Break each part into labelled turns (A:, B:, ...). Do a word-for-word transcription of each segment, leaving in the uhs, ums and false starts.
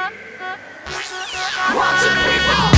A: One, two, three, four.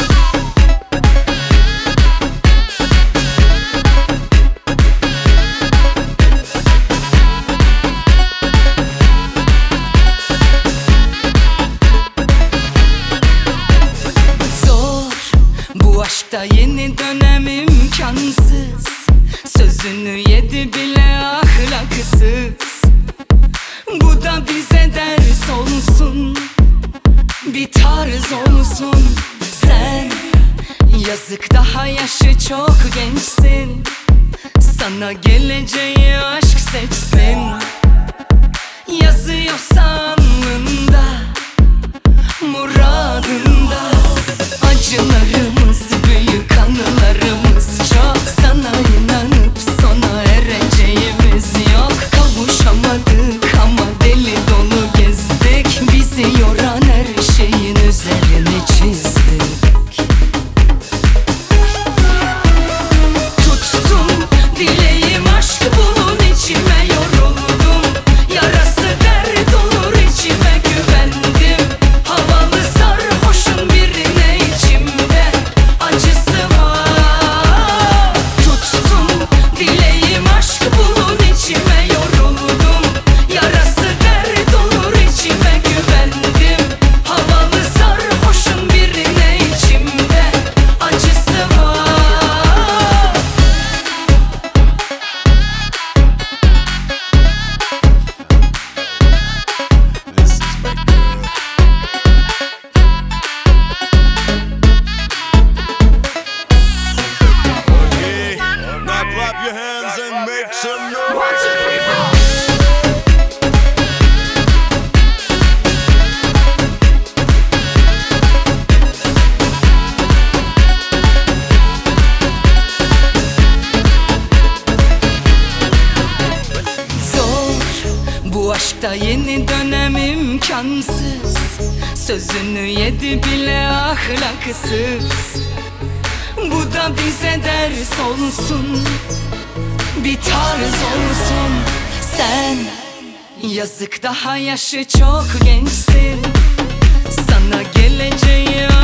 B: Bu aşkta yeni dönem imkansız. Sözünü yedi bile ahlaksız. Bu da bize ders olsun, bir tarz olsun. Sen yazık, daha yaşı çok gençsin. Sana geleceği aşk seçsin. Yazıyorsa alnında, muradında. Acılarımız büyük, anılarımız çok. Sana inanıp sona ereceğimiz yok. Kavuşamadık ama deli dolu gezdik. Bizi yoran her şeyin üzerine çizdik. Tuttum dileğim, aşk bulun içime yoruldum. Yarası dert olur, içime güvendim. Havalı sarhoşun birine içimde acısı var. Tuttum dileğim, aşk bulun içime yoruldum. Yarası dert olur, içime güvendim. Havalı sarhoşun birine içimde acısı var.
C: Okay, now clap your hands and make some noise.
A: One, two, three, four.
B: Zor, bu aşkta yeni dönem imkansız. Sözünü yedi bile ahlaksız. Bu da bize ders olsun, bir tarz olsun. Sen yazık, daha yaşı çok gençsin. Sana geleceği